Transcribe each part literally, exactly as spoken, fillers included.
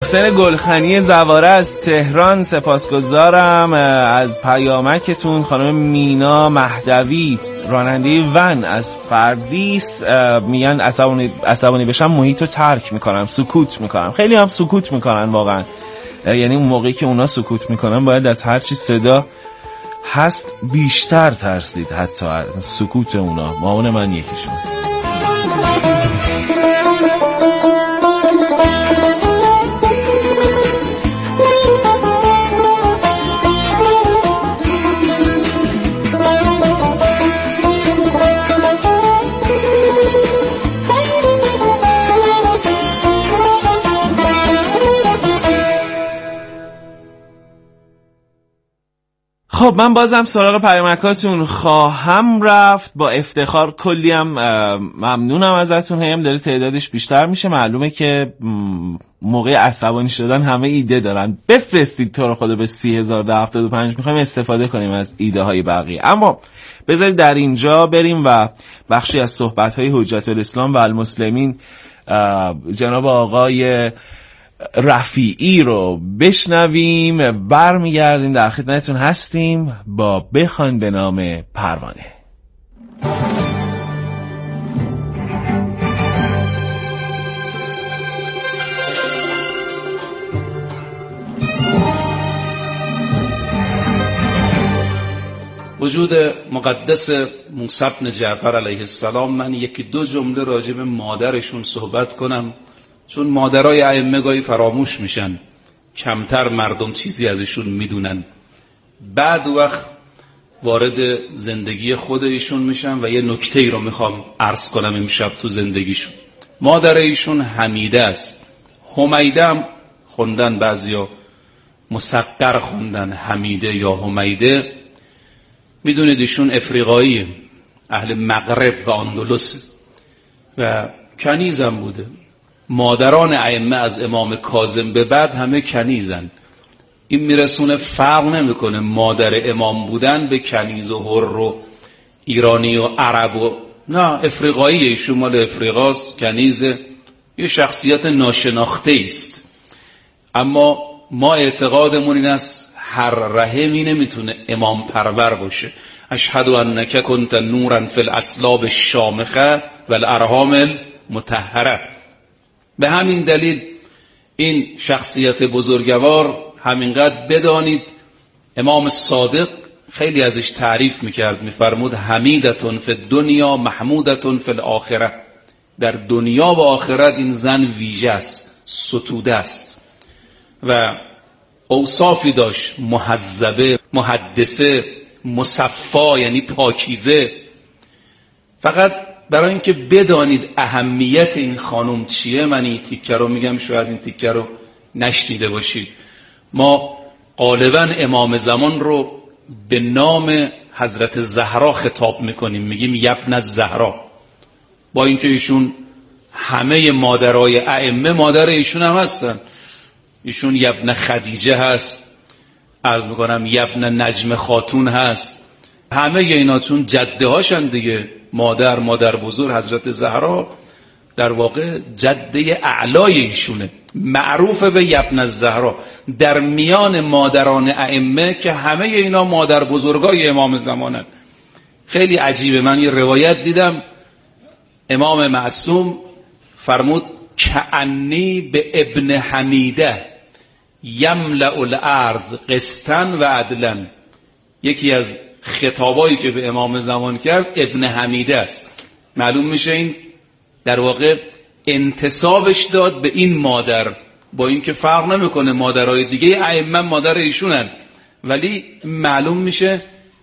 حسین گلخنی زواره از تهران سپاسگزارم از پیامکتون. خانم مینا مهدوی راننده ون از فردیس میگن عصبانی عصبانی بشم محیطو ترک میکنم، سکوت میکنم. خیلی هم سکوت میکنن واقعا، یعنی اون موقعی که اونا سکوت میکنن باید از هر چی صدا هست بیشتر ترسید، حتی از سکوت اونا. مامان من یکیشون. خب من بازم سراغ پیامکاتون خواهم رفت با افتخار. کلی هم ممنونم ازتون، هم داره تعدادش بیشتر میشه. معلومه که موقع عصبانی شدن همه ایده دارن. بفرستید تو رو خدا به سی هزار و هفتاد و پنج، میخوایم استفاده کنیم از ایده های بقیه. اما بذارید در اینجا بریم و بخشی از صحبت های حجت الاسلام و المسلمین جناب آقای رفیعی رو بشنویم. برمیگردیم، در خدمتتون هستیم با بخوان به نام پروانه. وجود مقدس موسی بن جعفر علیه السلام، من یکی دو جمله راجع به مادرشون صحبت کنم، چون مادرای ائمه گاهی فراموش میشن، کمتر مردم چیزی ازشون میدونن. بعد وقت وارد زندگی خود ایشون میشن و یه نکته ای رو میخوام عرض کنم امشب تو زندگیشون. مادر ایشون حمیده است. حمیده هم خوندن، بعضیا مصغر خوندن، حمیده یا حمیده. میدونید ایشون افریقایی، اهل مغرب و اندلس و کنیزم بوده. مادران ائمه از امام کاظم به بعد همه کنیزن. این میرسونه فرق نمیکنه مادر امام بودن به کنیز و حر و ایرانی و عرب و نه، افریقایی، ایشون مال افریقاست، کنیزه، یه شخصیت ناشناخته است. اما ما اعتقادمون این است هر رحمی نمیتونه امام پرور باشه. اشهد انک کنت نورا فی الاصلاب الشامخه و الارحام المطهره. به همین دلیل این شخصیت بزرگوار همینقدر بدانید. امام صادق خیلی ازش تعریف میکرد، میفرمود حمیدتون فی الدنیا محمودتون فی الاخره. در دنیا و آخرت این زن ویژه است، ستوده است و اوصافی داشت، مهذبه، محدثه، مصفا یعنی پاکیزه. فقط برای اینکه بدانید اهمیت این خانم چیه، من این تیکه رو میگم، شاید این تیکه رو نشنیده باشید. ما غالبا امام زمان رو به نام حضرت زهرا خطاب میکنیم، میگیم یبن الزهرا، با اینکه ایشون همه مادرای ائمه مادر ایشون هم هستن. ایشون یبن خدیجه هست، عرض میکنم یبن نجم خاتون هست، همه اینا چون جده هاشن دیگه. مادر مادر بزرگ حضرت زهرا در واقع جده اعلای ایشونه، معروف به یبن الزهرا در میان مادران ائمه که همه اینا مادر بزرگای امام زمانن. خیلی عجیبه، من یه روایت دیدم امام معصوم فرمود کأنی به ابن حمیده یملأ الارض قسطا و عدلا. یکی از خطابایی که به امام زمان کرد ابن حمیده است. معلوم میشه این در واقع انتسابش داد به این مادر، با اینکه فرق نمیکنه مادرای دیگه ائمه مادر ایشونن، ولی معلوم میشه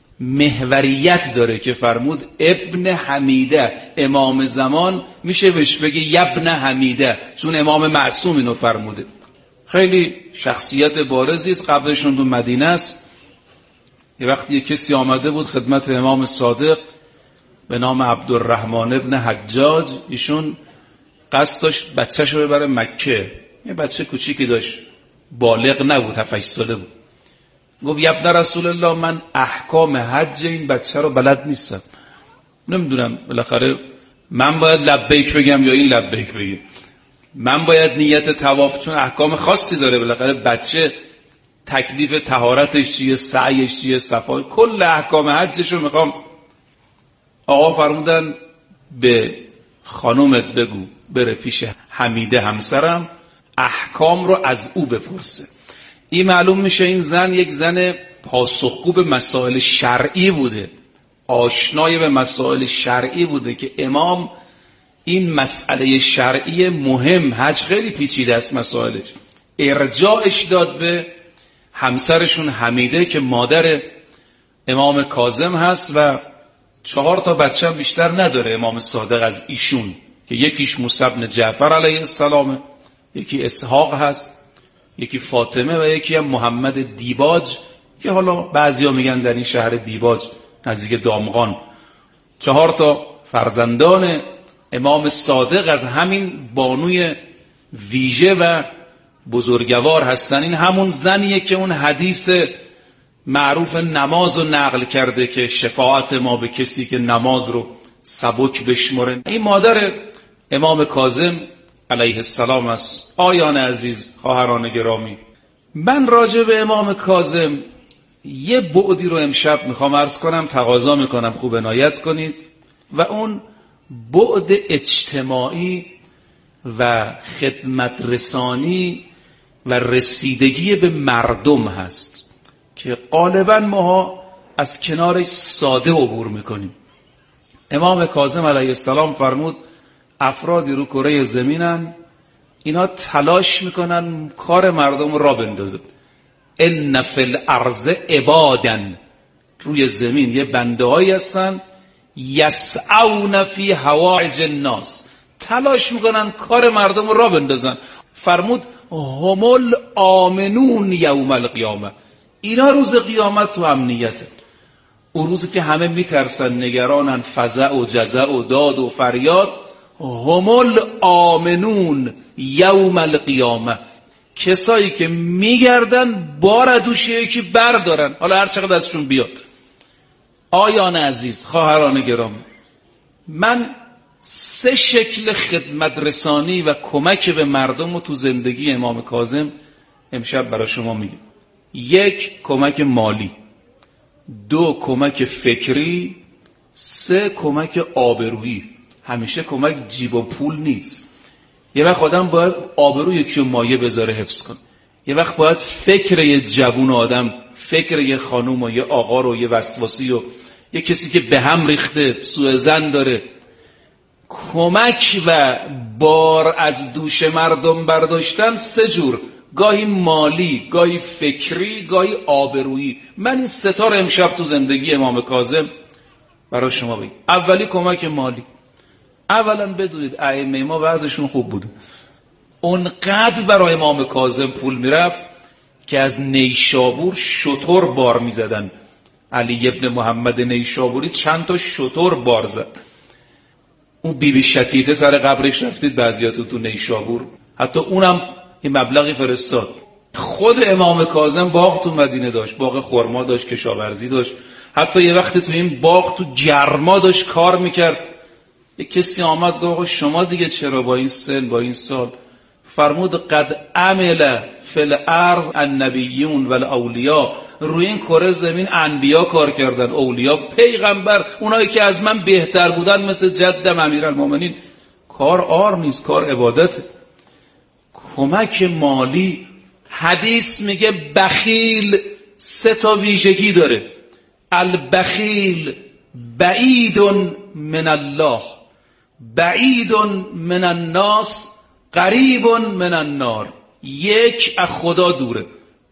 محوریت داره که فرمود ابن حمیده. امام زمان میشه بهش بگه یبن حمیده، چون امام معصوم اینو فرموده. خیلی شخصیت بارزی است. قبلشون تو مدینه است. یه وقتی یه کسی آمده بود خدمت امام صادق به نام عبدالرحمن ابن حجاج. ایشون قصد داشت بچه‌شو ببره مکه. یه بچه کوچیکی داشت، بالغ نبود، هفت هشت ساله بود. گفت یبن رسول الله، من احکام حج این بچه رو بلد نیستم، نمیدونم بالاخره من باید لبیک بگم یا این لبیک بگه. من باید نیت طواف، چون احکام خاصی داره بالاخره بچه تکلیف طهارتش چیه، سعیش چیه، صفای کل احکام حجش رو میخوام. آقا فرمودن به خانومت بگو بره پیش حمیده همسرم احکام رو از او بپرسه. این معلوم میشه این زن یک زن پاسخگو به مسائل شرعی بوده، آشنای به مسائل شرعی بوده که امام این مسئله شرعی مهم، حج خیلی پیچیده است مسائلش، ارجاعش داد به همسرشون حمیده که مادر امام کاظم هست و چهار تا بچه هم بیشتر نداره امام صادق از ایشون، که یکیش موسی بن جعفر علیه السلامه، یکی اسحاق هست، یکی فاطمه و یکی هم محمد دیباج که حالا بعضیا میگن در این شهر دیباج نزدیک دامغان. چهار تا فرزندان امام صادق از همین بانوی ویژه و بزرگوار هستن. این همون زنیه که اون حدیث معروف نماز رو نقل کرده که شفاعت ما به کسی که نماز رو سبک بشمره. این مادر امام کاظم علیه السلام است. آیان عزیز، خواهران گرامی، من راجع به امام کاظم یه بعدی رو امشب میخوام عرض کنم، تقاضا میکنم خوب عنایت کنید، و اون بعد اجتماعی و خدمت رسانی و رسیدگی به مردم هست که غالبا ما از کنارش ساده عبور میکنیم. امام کاظم علیه السلام فرمود افرادی رو کره زمینن اینا تلاش میکنن کار مردم را بندازن. ان فی الارض عبادا، روی زمین یه بنده هایی هستن یسعون فی حوائج الناس، تلاش میکنن کار مردم را بندازن. فرمود هم الآمنون یوم القیامه، اینا روز قیامت تو امنیته. اون روزی که همه میترسن، نگرانن، فزع و جزع و داد و فریاد، هم الآمنون یوم القیامه، کسایی که میگردن بار دوش یکی بردارن، حالا هر چقدر ازشون بیاد. آیان عزیز، خواهران گرامی، من سه شکل خدمت رسانی و کمک به مردم رو تو زندگی امام کاظم امشب برای شما میگم. یک، کمک مالی. دو، کمک فکری. سه، کمک آبرویی. همیشه کمک جیب و پول نیست. یه وقت آدم باید آبروی یکی رو مایه بذاره حفظ کن. یه وقت باید فکر یه جوون آدم، فکر یه خانوم و یه آقا رو، یه وسواسی و یه کسی که به هم ریخته، سوء ظن داره، کمک و بار از دوش مردم برداشتن سه جور، گاهی مالی، گاهی فکری، گاهی آبرویی. من این ستا رو امشب تو زندگی امام کاظم برای شما بگم. اولی کمک مالی. اولا بدونید ائمه ما وضعشون خوب بود، اونقدر برای امام کاظم پول میرفت که از نیشابور شتر بار میزدن. علی ابن محمد نیشابوری چند تا شتر بار زد. اون بی بی شتیته سر قبرش رفتید بعضیاتون تو نیشابور، حتی اونم این مبلغی فرستاد. خود امام کاظم باغ تو مدینه داشت، باغ خرما داشت، کشاورزی داشت، حتی یه وقتی تو این باغ تو گرما داشت کار میکرد. یک کسی آمد گفت آقا شما دیگه چرا با این سن، با این سال؟ فرمود قد عمل فی الارض النبیون و الاولیاء، روی این کره زمین انبیا کار کردن، اولیا، پیغمبر، اونایی که از من بهتر بودن مثل جدم امیرالمومنین. کار آر نیست، کار عبادت. کمک مالی، حدیث میگه بخیل سه تا ویژگی داره. البخیل بعید من الله، بعید من الناس، قریب من النار. یک، از خدا دوره.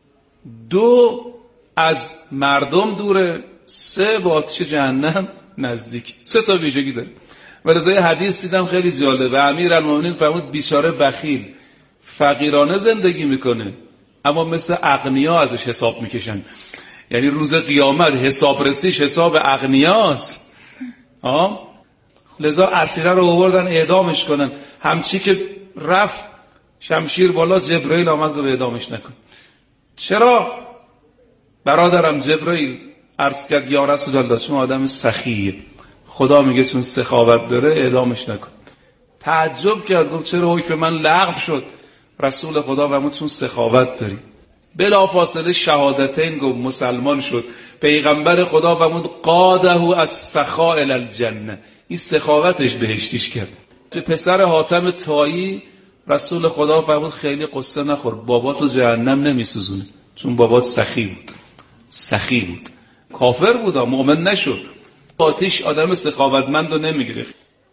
دو، از مردم دوره. سه، با آتش جهنم نزدیک. سه تا ویژگی داره. ولذا حدیث دیدم خیلی جالبه. امیرالمومنین فرمود بیچاره بخیل فقیرانه زندگی میکنه اما مثل اغنیا ازش حساب میکشن. یعنی روز قیامت حسابرسیش حساب اغنیاست. آه لذا اسیره رو آوردن اعدامش کنن. همچی که رفت شمشیر بالا، جبرئیل آمد و اعدامش نکن. چرا؟ برادرم جبرئیل عرض کرد یا رسول الله شما آدم سخیه، خدا میگه چون سخاوت داره اعدامش نکن. تعجب کرد، گفت چرا حکم من لغو شد؟ رسول خدا فرمود چون سخاوت داری. بلافاصله شهادتین گفت، مسلمان شد. پیغمبر خدا فرمود قاده از سخاء الی الجنه، این سخاوتش بهشتیش کرد. به پسر حاتم طایی رسول خدا فرمود خیلی قصه نخور، بابا تو جهنم نمیسوزونه، چون بابات سخی بود. سخی بود، کافر بود، مؤمن نشد. آتش آدم سخاوتمند رو نمیگیره.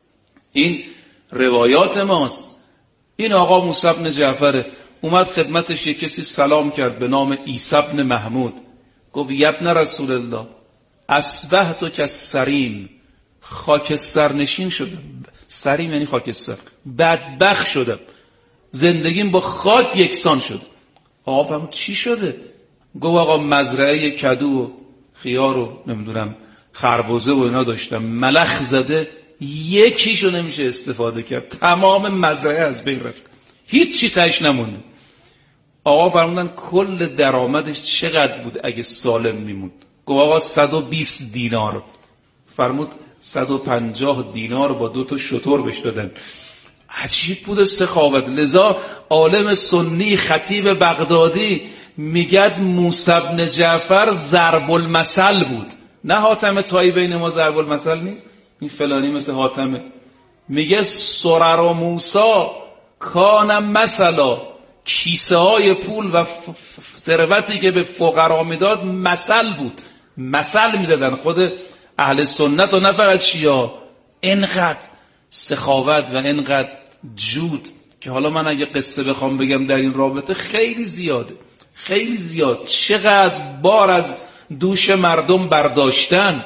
این روایات ماست. این آقا موسی بن جعفر اومد خدمتش، یک کسی سلام کرد به نام عیسی بن محمود، گفت ابن رسول الله اصبحت کالسریم، خاکستر نشین شدم. سریم یعنی خاکستر. بدبخت شدم، زندگیم با خاک یکسان شد. آقا فرمود چی شده؟ گفت آقا مزرعه کدو و خیار و نمیدونم خربزه و اینا داشتم، ملخ زده، یکیشو نمیشه استفاده کرد، تمام مزرعه از بین رفت، هیچی تاش نمونده. آقا فرمودن کل درآمدش چقدر بود اگه سالم میموند؟ گفت آقا صد و بیست دینار. فرمود صد و پنجاه دینار با دو تا شتر بهش دادن. عجیب بود سخاوت. لذا عالم سنی خطیب بغدادی میگد موسی بن جعفر ضرب المثل بود. نه حاتم طایی بین ما ضرب المثل نیست، این فلانی مثل حاتمه. میگه سرر و موسی کان مثلا، کیسه های پول و ثروتی که به فقرا میداد مثل بود، مثل میدادن. خود اهل سنت و نه فقط شیعه اینقدر سخاوت و اینقدر جود که حالا من اگه قصه بخوام بگم در این رابطه خیلی زیاده، خیلی زیاد. چقدر بار از دوش مردم برداشتن.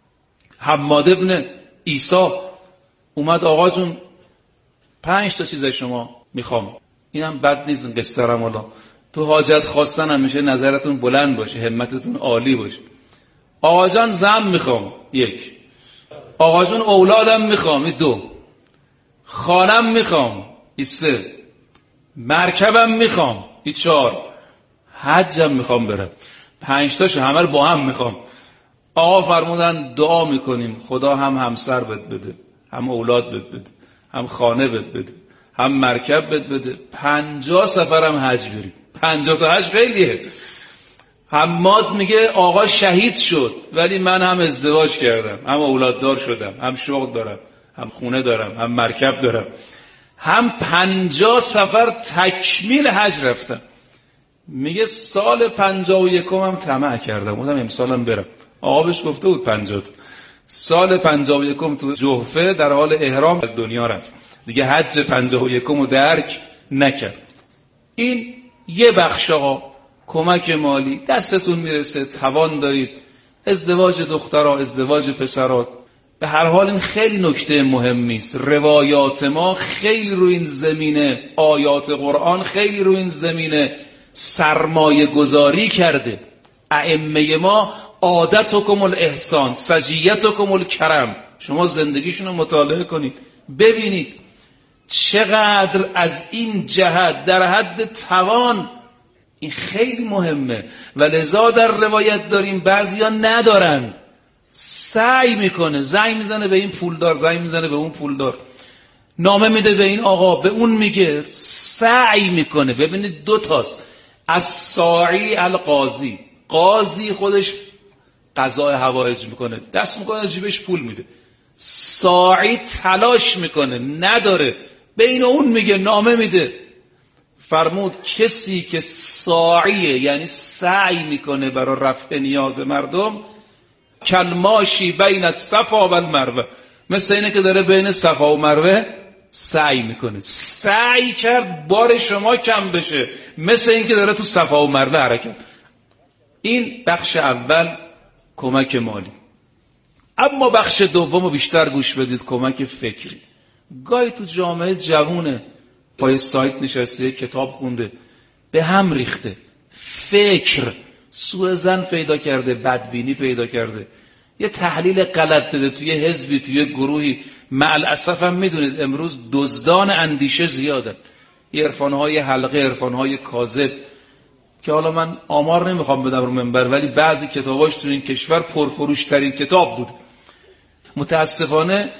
حماد ابن عیسی اومد، آقا جون پنج تا چیز شما میخوام، اینم بد نیست این قصه رم، حالا تو حاجت خواستن همیشه نظرتون بلند باشه، همتتون عالی باشه. آقا جان زن میخوام، یک. آقا جون اولادم میخوام، این دو. خانم میخوام، این سه. مرکبم میخوام، این چهار. حجم میخوام برم، پنج تاشو همه رو با هم میخوام. آقا فرمودن دعا میکنیم خدا هم همسر بد بده، هم اولاد بد بده، هم خانه بد بده، هم مرکب بد بده. پنجاه سفرم حج بریم. پنجاه تا حج خیلیه. حماد میگه آقا شهید شد ولی من هم ازدواج کردم، هم اولاددار شدم، هم شغل دارم، هم خونه دارم، هم مرکب دارم، هم پنجاه سفر تکمیل حج رفتم. میگه سال پنجاه و یکم هم طمع کردم، بودم امسالم برم. آقا بهش گفته بود پنجاه. سال پنجاه و یکم تو جحفه در حال احرام از دنیا رفت، دیگه حج پنجاه و یکم رو درک نکرد. این یه بخش. آقا کمک مالی دستتون میرسه، توان دارید، ازدواج دخترها، ازدواج پسرات، به هر حال این خیلی نکته مهمی است. روایات ما خیلی روی این زمینه، آیات قرآن خیلی روی این زمینه سرمایه گذاری کرده. ائمه ما عادتکم الاحسان، سجیتکم الکرم. شما زندگیشون رو مطالعه کنید، ببینید چقدر از این جهت در حد توان این خیلی مهمه. و لذا در روایت داریم بعضیا ندارن، سعی میکنه، زنگ میزنه به این پولدار، زنگ میزنه به اون پولدار، نامه میده به این آقا، به اون میگه، سعی میکنه. ببینید دو تاست، از ساعی القاضی، قاضی خودش قضای حوائج میکنه، دست میکنه از جیبش پول میده. ساعی تلاش میکنه، نداره، بین اون میگه، نامه میده. فرمود کسی که ساعیه، یعنی سعی میکنه برای رفع نیاز مردم، کلماشی بین الصفا و المروه، مثل اینه که داره بین صفا و مروه سعی میکنه. سعی کرد بار شما کم بشه، مثل این که داره تو صفا و مروه حرکت. این بخش اول کمک مالی. اما بخش دوم بیشتر گوش بدید، کمک فکری. گاهی تو جامعه جوونه پای سایت نشسته، کتاب خونده، به هم ریخته، فکر سوء ظن پیدا کرده، بدبینی پیدا کرده، یه تحلیل غلط داده توی حزبی، توی گروهی. مع الاسف هم میدونید امروز دزدان اندیشه زیادن، یه عرفانهای حلقه، عرفانهای کاذب که حالا من آمار نمیخوام بدم رو منبر، ولی بعضی کتاباش تو این کشور پرفروش ترین کتاب بود. متاسفانه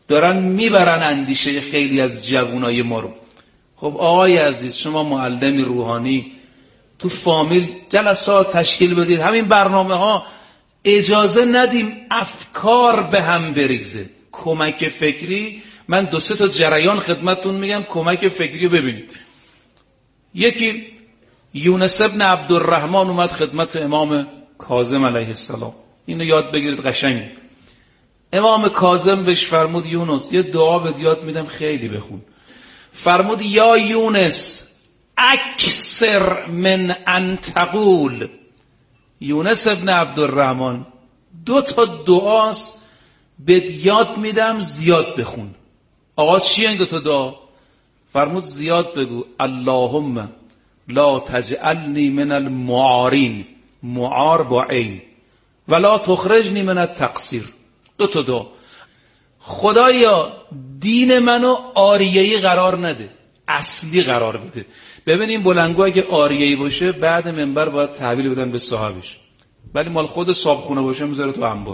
دارن میبرن اندیشه خیلی از جوانای ما رو. خب آقای عزیز، شما معلمی روحانی، تو فامیل جلسات تشکیل بدید، همین برنامه ها اجازه ندیم افکار به هم بریزه. کمک فکری، من دو سه تا جریان خدمتتون میگم، کمک فکری ببینید. یکی یونس ابن عبدالرحمن اومد خدمت امام کاظم علیه السلام، اینو یاد بگیرید قشنگ. امام کاظم بهش فرمود یونس یه دعا به یاد میدم خیلی بخون. فرمود یا یونس اکثر من ان تقول. یونس ابن عبدالرحمن دو تا دعاست به یاد میدم زیاد بخون. آقا چیه این دو تا دعا؟ فرمود زیاد بگو اللهم لا تجعلنی من المعارین، معار با عین، ولا تخرجنی من التقصیر. دو تا دعا. خدایا دین منو آریه‌ای قرار نده، اصلی قرار بده. ببینیم بلنگو اگه آریه‌ای باشه بعد منبر باید تحویل بدن به صاحبش، ولی مال خود صابخونه باشه میذاره تو انبار،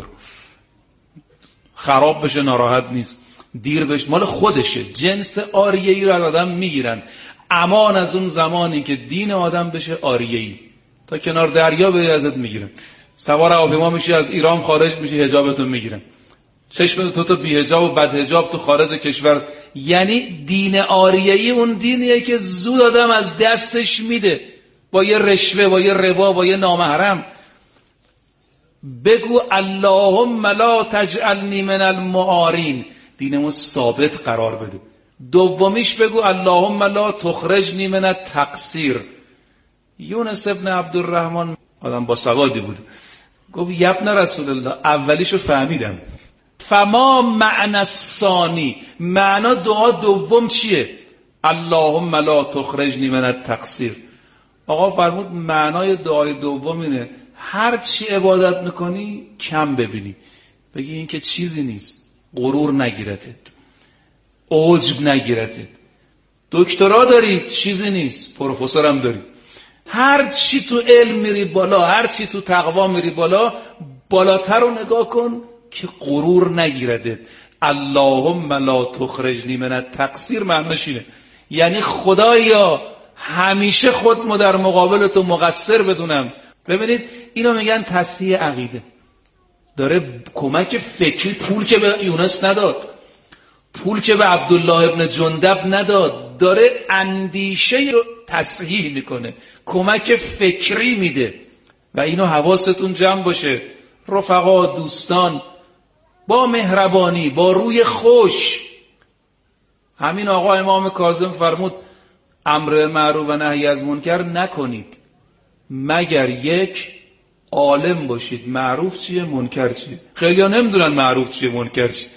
خراب بشه ناراحت نیست، دیر بشه مال خودشه. جنس آریه‌ای رو از آدم میگیرن. امان از اون زمانی که دین آدم بشه آریه‌ای، تا کنار دریا بری ازت میگیرن. سوار هواپیما میشی از ایران خارج میشی حجابتو میگیرن، چشم تو تو بی حجاب و بد حجاب تو خارج کشور. یعنی دین آریه‌ای اون دینیه که زود آدم از دستش میده با یه رشوه، با یه ربا، با یه نامحرم. بگو اللهم لا تجعلنی من المعارین، دینمو ثابت قرار بده. دومیش بگو اللهم لا تخرجنی من التقصیر. یونس ابن عبدالرحمن آدم با سوادی بود، گفت یبن رسول الله اولیشو فهمیدم، فما معنی الثانی، معنا دعا دوم چیه؟ اللهم لا تخرجنی من التقصیر. آقا فرمود معنای دعای دوم اینه هر چی عبادت میکنی کم ببینی، بگی این که چیزی نیست، غرور نگیرتت، عجب نگیرتت. دکترا داری چیزی نیست، پروفسورم داری. هر چی تو علم میری بالا، هر چی تو تقوا میری بالا، بالاتر رو نگاه کن که غرور نگیرده. اللهم لا تخرجنی من التقصیر معناش اینه، یعنی خدایا همیشه خودمو در مقابل تو مقصر بدونم. ببینید اینو میگن تصحیح عقیده. داره کمک فکری، پول که به یونس نداد، پول که به عبدالله ابن جندب نداد، داره اندیشه رو تصحیح میکنه، کمک فکری میده. و اینو حواستون جمع باشه رفقا، دوستان، با مهربانی، با روی خوش. همین آقا امام کاظم فرمود امر معروف و نهی از منکر نکنید مگر یک عالم باشید معروف چیه منکر چیه. خیلی ها نمیدونن معروف چیه منکر چیه.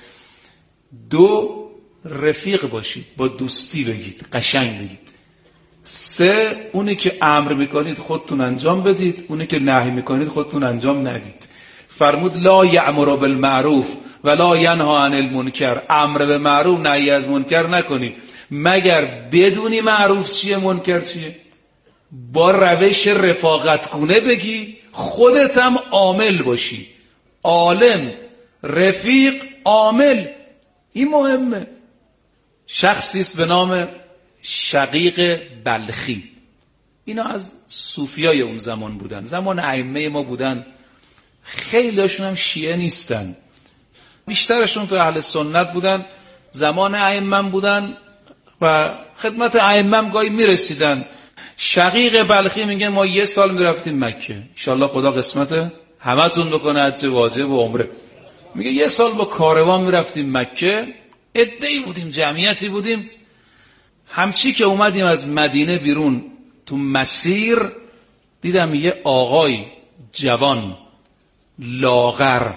دو، رفیق باشید، با دوستی بگید، قشنگ بگید. سه، اونی که امر میکنید خودتون انجام بدید، اونی که نهی میکنید خودتون انجام ندید. فرمود لا یأمر بالمعروف ولا ینهی عن المنکر، امر به معروف نهی از منکر نکنید مگر بدونی معروف چیه منکر چیه، با روش رفاقت گونه بگی، خودت هم عامل باشی، عالم، رفیق، عامل. این مهمه. شخصی است به نام شقیق بلخی، اینا از صوفیای اون زمان بودن، زمان ائمه ما بودن. خیلی هاشون هم شیعه نیستن، بیشترشون تو اهل سنت بودن، زمان ائمه بودن و خدمت ائمه هم گاهی میرسیدن. شقیق بلخی میگه ما یه سال میرفتیم مکه، انشالله خدا قسمت همتون بکنه حج واجب و عمره. میگه یه سال با کاروان میرفتیم مکه، عده‌ای بودیم، جمعیتی بودیم. همچی که اومدیم از مدینه بیرون تو مسیر، دیدم یه آقای جوان لاغر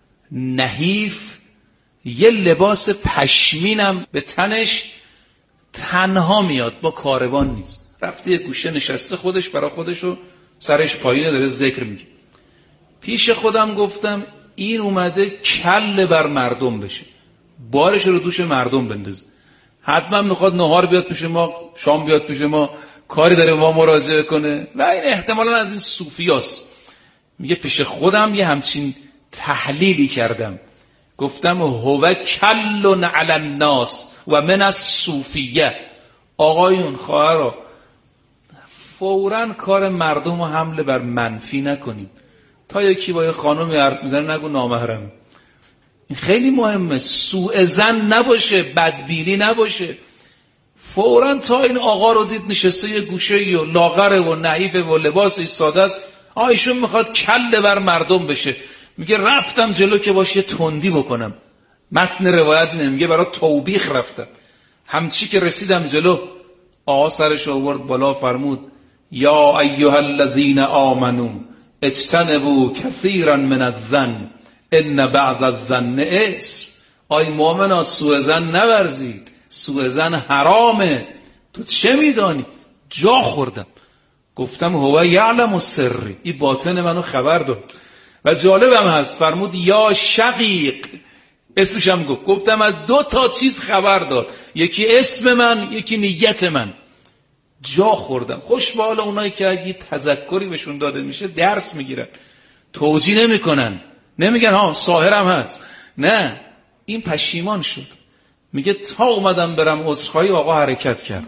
نحیف، یه لباس پشمینم به تنش، تنها میاد، با کاروان نیست، رفته یه گوشه نشسته خودش برای خودشو، سرش پایینه داره ذکر میگه. پیش خودم گفتم این اومده کله بر مردم بشه، بارش رو دوش مردم بندازه، حتما میخواد نهار بیاد پیش ما، شام بیاد پیش ما، کاری داره ما مراجعه کنه. و این احتمالاً از این صوفیاست. میگه پیش خودم یه همچین تحلیلی کردم، گفتم هو کل علی الناس و من الصوفیه. آقایون خواهرها فوراً کار مردم رو حمله بر منفی نکنیم. تا یکی با یه خانمی حرف میزنه نگو نامحرم. این خیلی مهمه. سوء ظن نباشه، بدبینی نباشه. فوراً تا این آقا رو دید نشسته یه گوشه و لاغره و نحیفه و لباسش ساده است، آیشون میخواد کله بر مردم بشه، میگه رفتم جلو که باشه تندی بکنم. متن روایت نمیگه برای توبیخ رفتم. همچی که رسیدم جلو آقا سرش آورد بالا فرمود یا ایها الذین آمنو اجتنبوا کثیرا من الظن ان بعض الظن اسم. آی مؤمنا سوء ظن نورزید، سوء ظن حرامه. تو چه میدانی؟ جا خوردم. گفتم هو یعلم السر، این باطن منو خبر داد. و جالبم هست فرمود یا شقیق، اسمش هم گفت. گفتم از دو تا چیز خبر داد، یکی اسم من، یکی نیت من. جا خوردم. خوش به حال اونایی که اگه تذکری بهشون داده میشه درس میگیرن، توجیه نمیکنن، نمیگن ها ساحرم هست. نه، این پشیمان شد، میگه تا اومدم برم عذرخواهی آقا حرکت کرد.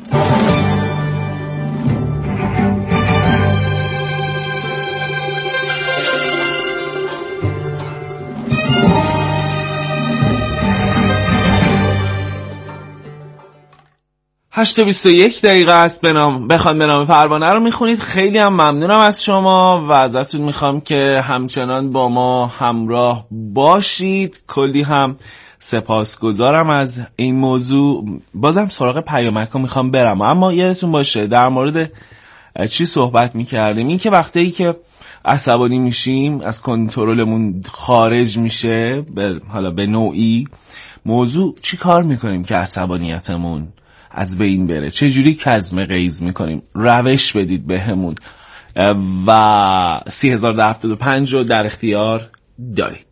هشت و بیست و یک دقیقه است. بنام بخوان به نام پروانه رو میخونید. خیلی هم ممنونم از شما و ازتون میخوام که همچنان با ما همراه باشید. کلی هم سپاسگزارم از این موضوع. بازم سراغ پیامک ها میخوام برم، اما یادتون باشه در مورد چی صحبت میکردیم. این که وقتی که عصبانی میشیم، از کنترلمون خارج میشه، به حالا به نوعی موضوع چی کار میکنیم که عصبانیتمون از بین بره، چه جوری کظم غیظ میکنیم. روش بدید بهمون و سی هزار و هفتاد و پنج رو در اختیار دارید.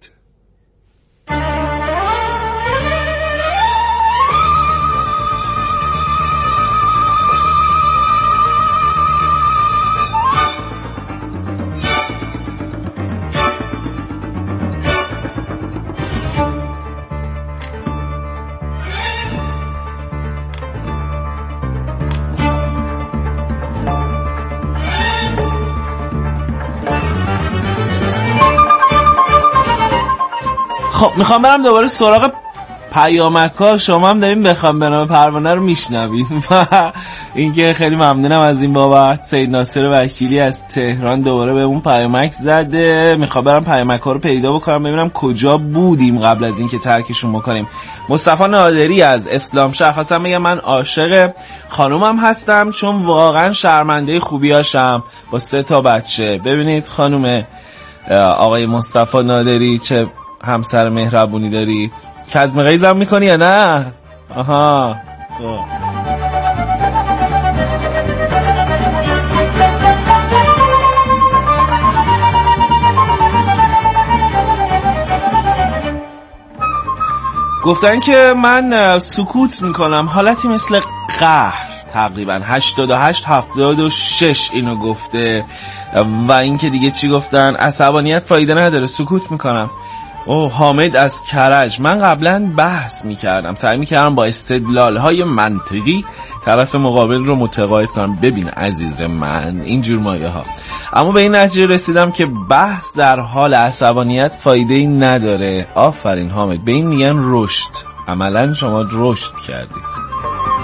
خب میخوام برم دوباره سراغ پیامک ها. شما هم داریم بخوام به نام پروانه رو میشنوید و اینکه خیلی ممنونم از این بابت. سید ناصر وکیلی از تهران دوباره به اون پیامک زده. میخوام برم پیامک ها رو پیدا بکنم ببینم کجا بودیم قبل از اینکه ترکشون بکنیم. مصطفی نادری از اسلام شهر خواستم بگم من عاشق خانومم هستم چون واقعا شرمنده خوبیاشم با سه تا بچه. ببینید خانوم آقای مصطفی نادری چه همسر مهربونی دارید. کظم غیظم میکنی یا نه؟ آها خب گفتن که من سکوت میکنم، حالتی مثل قهر تقریبا. هشتاد و هشت هفتاد و شش اینو گفته. و این که دیگه چی گفتن؟ عصبانیت فایده نداره، سکوت میکنم. اوه حامد از کرج. من قبلا بحث میکردم، سعی میکردم با استدلال های منطقی طرف مقابل رو متقاعد کنم. ببین عزیز من اینجور مایه ها، اما به این نتیجه رسیدم که بحث در حال عصبانیت فایده‌ای نداره. آفرین حامد، به این میگن رشد. عملا شما رشد کردید.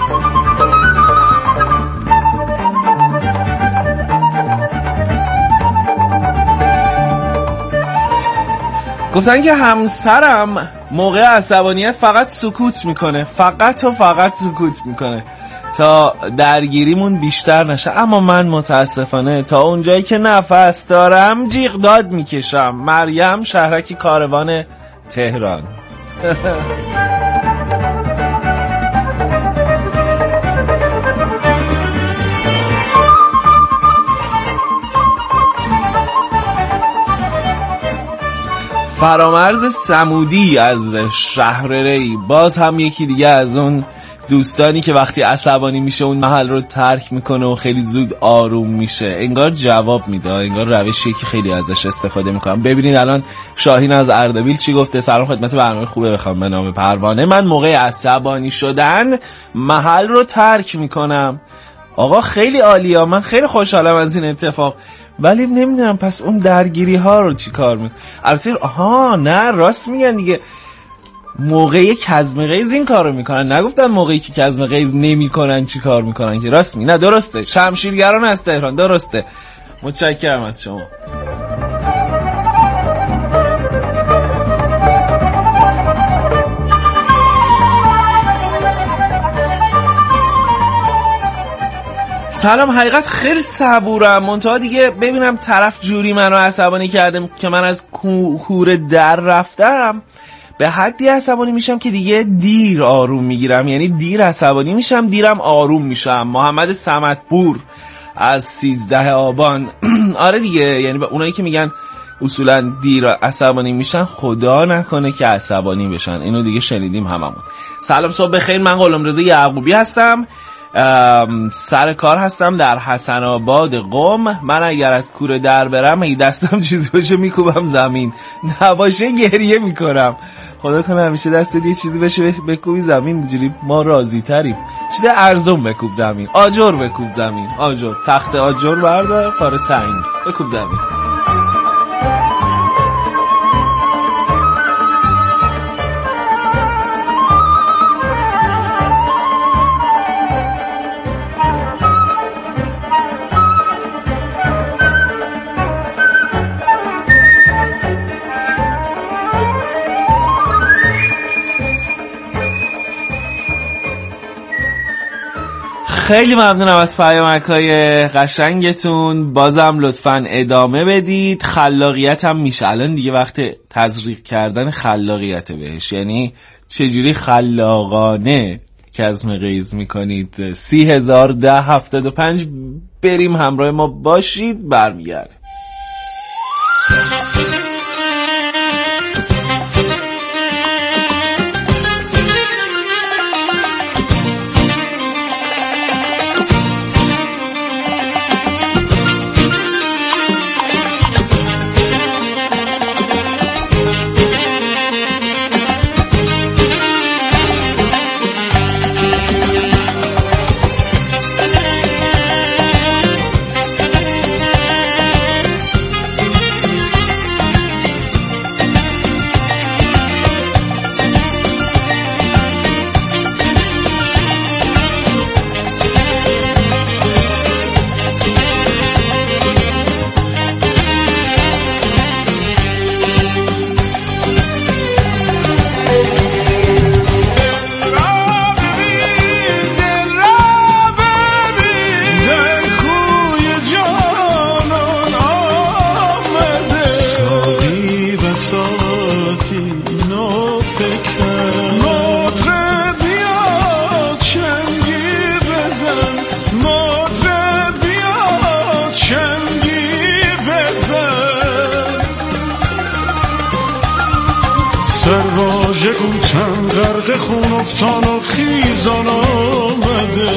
گفتن که همسرم موقع عصبانیت فقط سکوت میکنه، فقط و فقط سکوت میکنه تا درگیریمون بیشتر نشه. اما من متاسفانه تا اونجایی که نفس دارم جیغ داد میکشم. مریم شهرک کاروان تهران. فرامرز سمودی از شهر ری، باز هم یکی دیگه از اون دوستانی که وقتی عصبانی میشه اون محل رو ترک میکنه و خیلی زود آروم میشه، انگار جواب میده، انگار روشیه که خیلی ازش استفاده میکنم. ببینید الان شاهین از اردبیل چی گفته. سلام خدمت برنامه خوبه بخوام به نام پروانه. من موقع عصبانی شدن محل رو ترک میکنم. آقا خیلی عالیه، من خیلی خوشحالم از این اتفاق، ولی نمیدونم پس اون درگیری ها رو چی کار میکنه. البته آها نه راست میگن دیگه، موقعی کظم غیظ این کارو میکنن، نگفتن موقعی که کظم غیظ نمیکنن چی کار میکنن که. راست می نه درسته. شمشیرگران از تهران، درسته. متشکرم از شما. سلام، حقیقت خیلی صبورم، منتها دیگه ببینم طرف جوری منو عصبانی کرده که من از کوره در رفتم، به حدی عصبانی میشم که دیگه دیر آروم میگیرم. یعنی دیر عصبانی میشم، دیرم آروم میشم. محمد صمدپور از سیزده آبان. آره دیگه، یعنی اونایی که میگن اصولا دیر عصبانی میشن، خدا نکنه که عصبانی بشن. اینو دیگه شنیدیم هممون. سلام، صبح بخیر. من غلامرضا یعقوبی هستم، سر کار هستم در حسن آباد قم. من اگر از کوره در برم، اگه دستم چیزی باشه میکوبم زمین، نباشه گریه میکنم. خدا کنه همیشه دستت یه چیزی بشه بکوبی زمین، اینجوری ما راضی تریم. چیز ارزون بکوب زمین، آجر بکوب زمین، آجر، تخت آجر بردار، پاره سنگ بکوب زمین. خیلی ممنونم از پیامک‌های قشنگتون. بازم لطفاً ادامه بدید. خلاقیت هم میشه الان دیگه وقت تزریق کردن خلاقیت بهش، یعنی چجوری خلاقانه کظم غیظ میکنید. سی هزار ده هفتاد و پنج بریم، همراه ما باشید، برمیگردیم. سرواژه گوتن غرق خون افتان و خیزان آمده،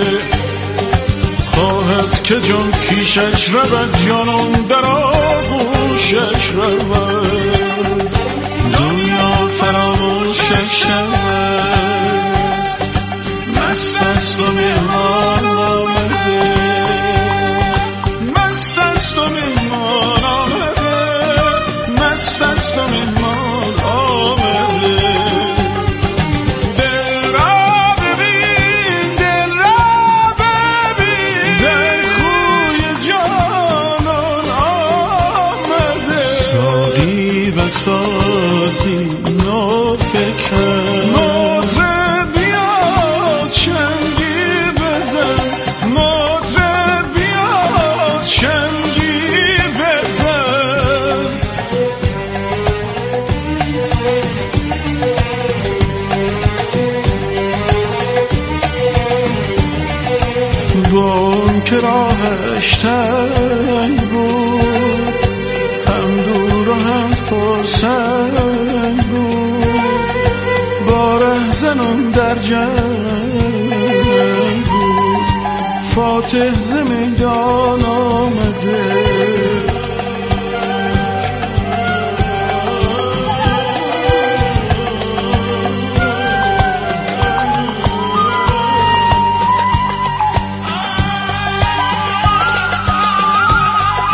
خواهد که جان پیشش رود، جانم در آغوشش رود، دنیا فراموشش شود، مست است و مهمان آمده، مست است و مهمان آمده، مست است و مهمان ساتی نو فکر موزه بیا چنگی بزن، موزه بیا چنگی بزن. با اون که راهش تنگ بود، هم دور و هم پرسنگ بود، با رهزنان در جنگ فاتح ز میدان آمده